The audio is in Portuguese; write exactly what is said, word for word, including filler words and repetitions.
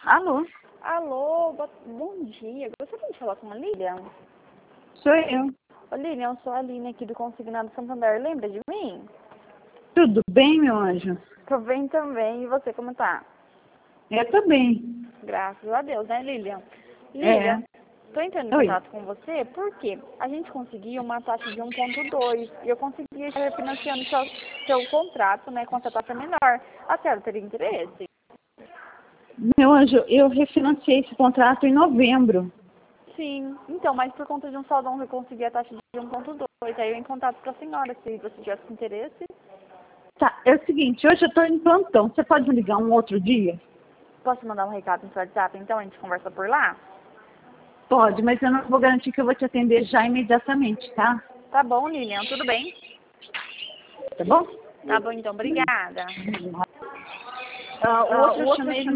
Alô? Alô, bo- bom dia. Gostaria de falar com a Lilian? Sou eu. Ô, Lilian, eu sou a Aline aqui do Consignado Santander. Lembra de mim? Tudo bem, meu anjo? Tô bem também. E você, como tá? Eu tô bem. Graças a Deus, né, Lilian? É. Lilian, tô entrando em Oi. contato com você porque a gente conseguiu uma taxa de um ponto dois e eu consegui estar refinanciando seu, seu contrato, né, com essa taxa menor. A senhora teria interesse? Meu anjo, eu refinanciei esse contrato em novembro. Sim. Então, mas por conta de um saldão eu consegui a taxa de um ponto dois. Aí eu em contato com a senhora, se você tivesse interesse. Tá, é o seguinte, hoje eu tô em plantão. Você pode me ligar um outro dia? Posso mandar um recado no seu WhatsApp, então a gente conversa por lá? Pode, mas eu não vou garantir que eu vou te atender já imediatamente, tá? Tá bom, Lilian, tudo bem? Tá bom? Tá bom, então, obrigada. Ah, o Ah, outro o eu outro chamei ele